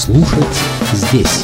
Слушать здесь.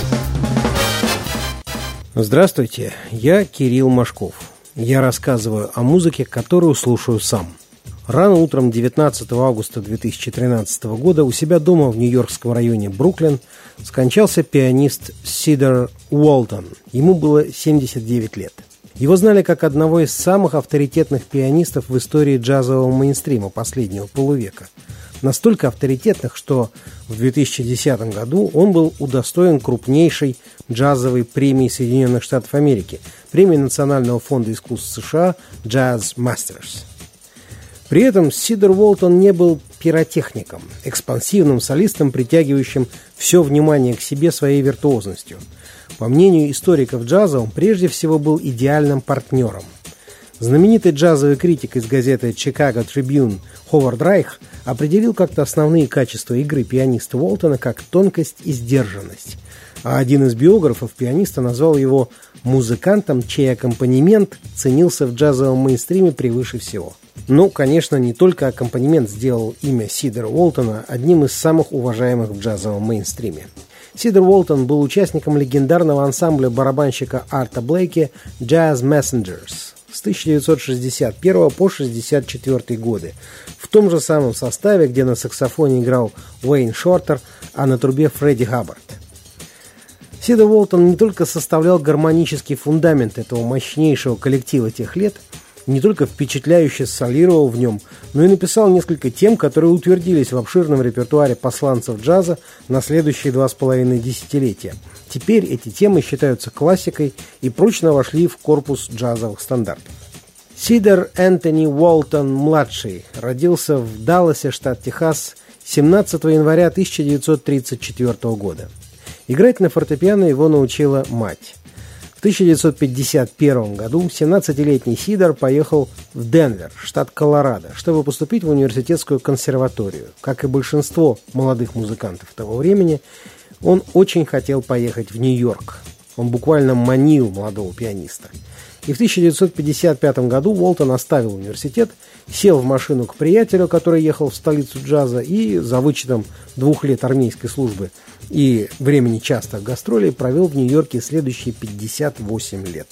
Здравствуйте, я Кирилл Машков. Я рассказываю о музыке, которую слушаю сам. Рано утром 19 августа 2013 года у себя дома в нью-йоркском районе Бруклин скончался пианист Сидер Уолтон. Ему было 79 лет. Его знали как одного из самых авторитетных пианистов в истории джазового мейнстрима последнего полувека. Настолько авторитетных, что в 2010 году он был удостоен крупнейшей джазовой премии Соединенных Штатов Америки, премии Национального фонда искусств США Jazz Masters. При этом Сидер Уолтон не был пиротехником, экспансивным солистом, притягивающим все внимание к себе своей виртуозностью. По мнению историков джаза, он прежде всего был идеальным партнером. Знаменитый джазовый критик из газеты Chicago Tribune Ховард Райх определил как-то основные качества игры пианиста Уолтона как тонкость и сдержанность. А один из биографов пианиста назвал его музыкантом, чей аккомпанемент ценился в джазовом мейнстриме превыше всего. Ну, конечно, не только аккомпанемент сделал имя Сидера Уолтона одним из самых уважаемых в джазовом мейнстриме. Сидер Уолтон был участником легендарного ансамбля барабанщика Арта Блейки Jazz Messengers с 1961 по 1964 годы, в том же самом составе, где на саксофоне играл Уэйн Шортер, а на трубе Фредди Хаббард. Сидер Уолтон не только составлял гармонический фундамент этого мощнейшего коллектива тех лет, не только впечатляюще солировал в нем, но и написал несколько тем, которые утвердились в обширном репертуаре посланцев джаза на следующие 2,5 десятилетия. Теперь эти темы считаются классикой и прочно вошли в корпус джазовых стандартов. Сидер Энтони Уолтон-младший родился в Далласе, штат Техас, 17 января 1934 года. Играть на фортепиано его научила мать. В 1951 году 17-летний Сидер поехал в Денвер, штат Колорадо, чтобы поступить в университетскую консерваторию. Как и большинство молодых музыкантов того времени, он очень хотел поехать в Нью-Йорк. Он буквально манил молодого пианиста. И в 1955 году Уолтон оставил университет, сел в машину к приятелю, который ехал в столицу джаза, и за вычетом 2 лет армейской службы и времени частых гастролей провел в Нью-Йорке следующие 58 лет.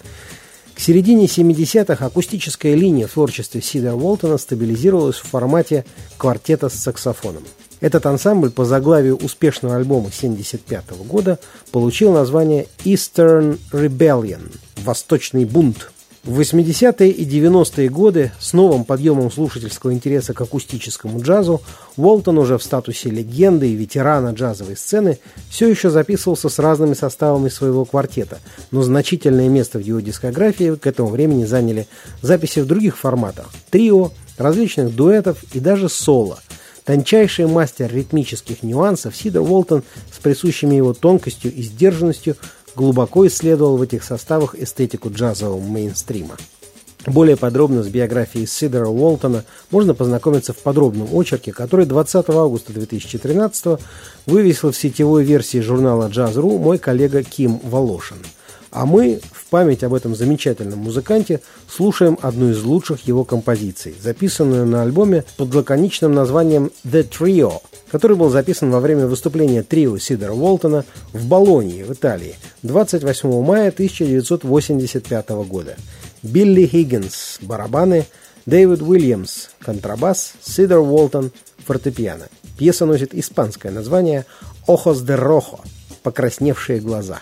К середине 70-х акустическая линия в творчестве Сидера Уолтона стабилизировалась в формате квартета с саксофоном. Этот ансамбль по заглавию успешного альбома 1975 года получил название Eastern Rebellion – «Восточный бунт». В 80-е и 90-е годы с новым подъемом слушательского интереса к акустическому джазу Уолтон уже в статусе легенды и ветерана джазовой сцены все еще записывался с разными составами своего квартета, но значительное место в его дискографии к этому времени заняли записи в других форматах – трио, различных дуэтов и даже соло. Тончайший мастер ритмических нюансов, Сидер Уолтон с присущими его тонкостью и сдержанностью глубоко исследовал в этих составах эстетику джазового мейнстрима. Более подробно с биографией Сидера Уолтона можно познакомиться в подробном очерке, который 20 августа 2013 вывесил в сетевой версии журнала Jazz.ru мой коллега Ким Волошин. А мы в память об этом замечательном музыканте слушаем одну из лучших его композиций, записанную на альбоме под лаконичным названием «The Trio», который был записан во время выступления трио Сидера Уолтона в Болонье, в Италии, 28 мая 1985 года. Билли Хиггинс – барабаны, Дэвид Уильямс – контрабас, Сидер Уолтон – фортепиано. Пьеса носит испанское название «Ojos de Rojo» – «Покрасневшие глаза».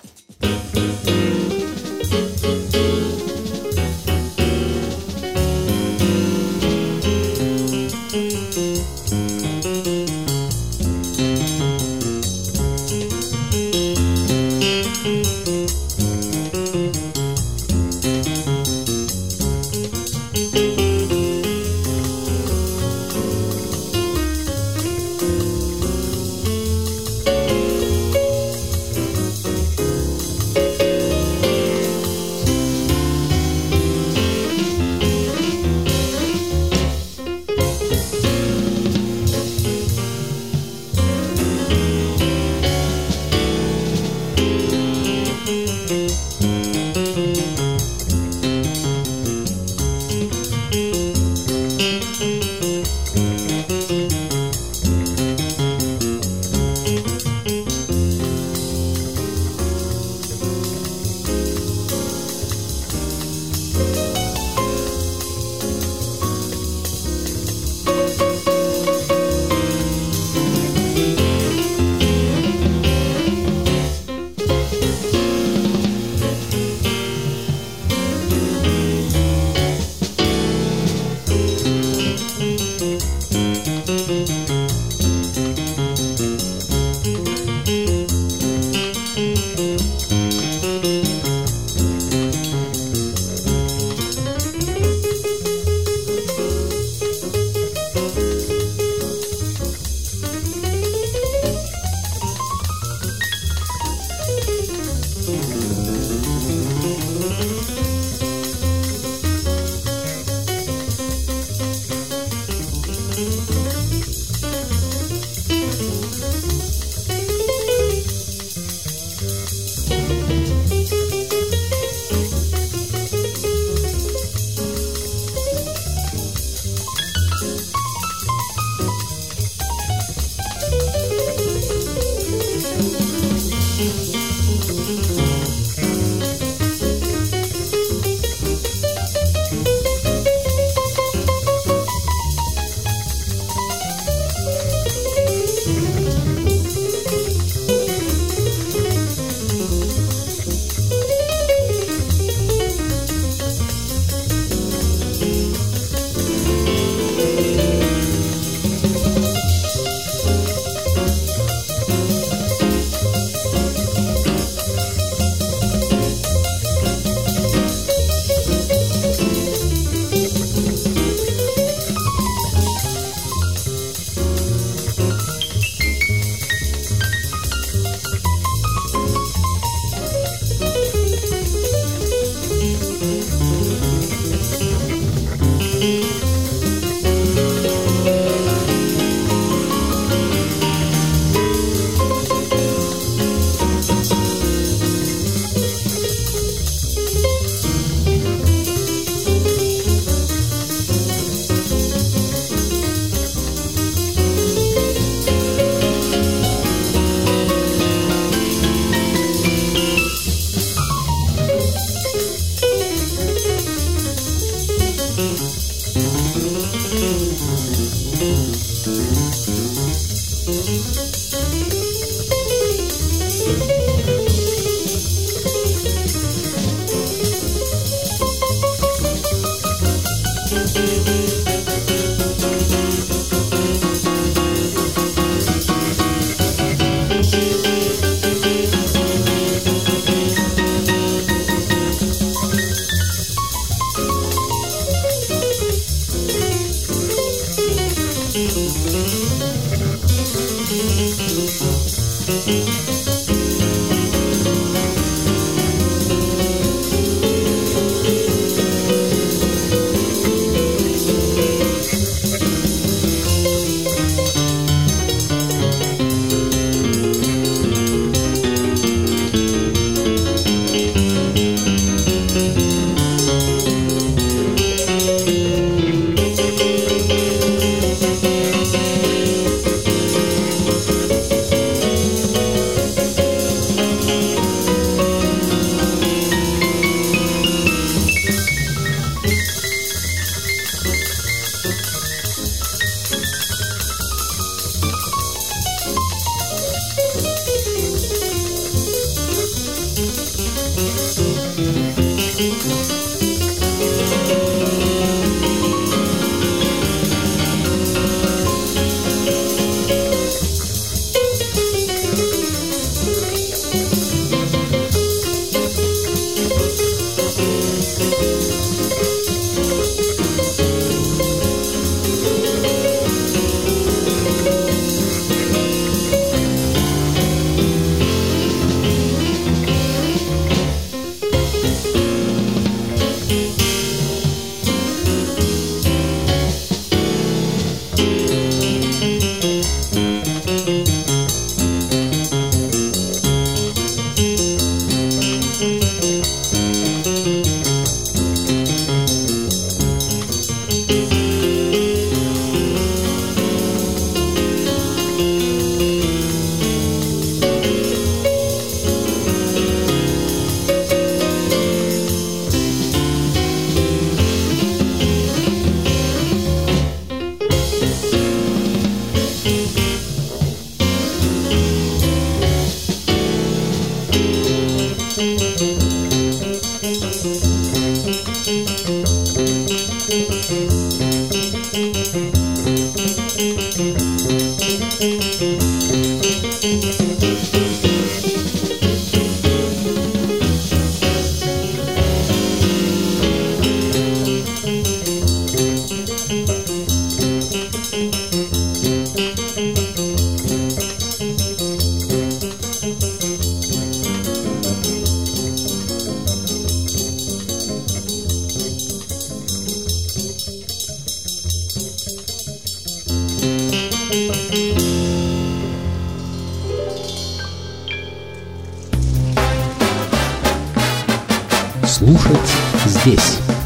Слушать здесь.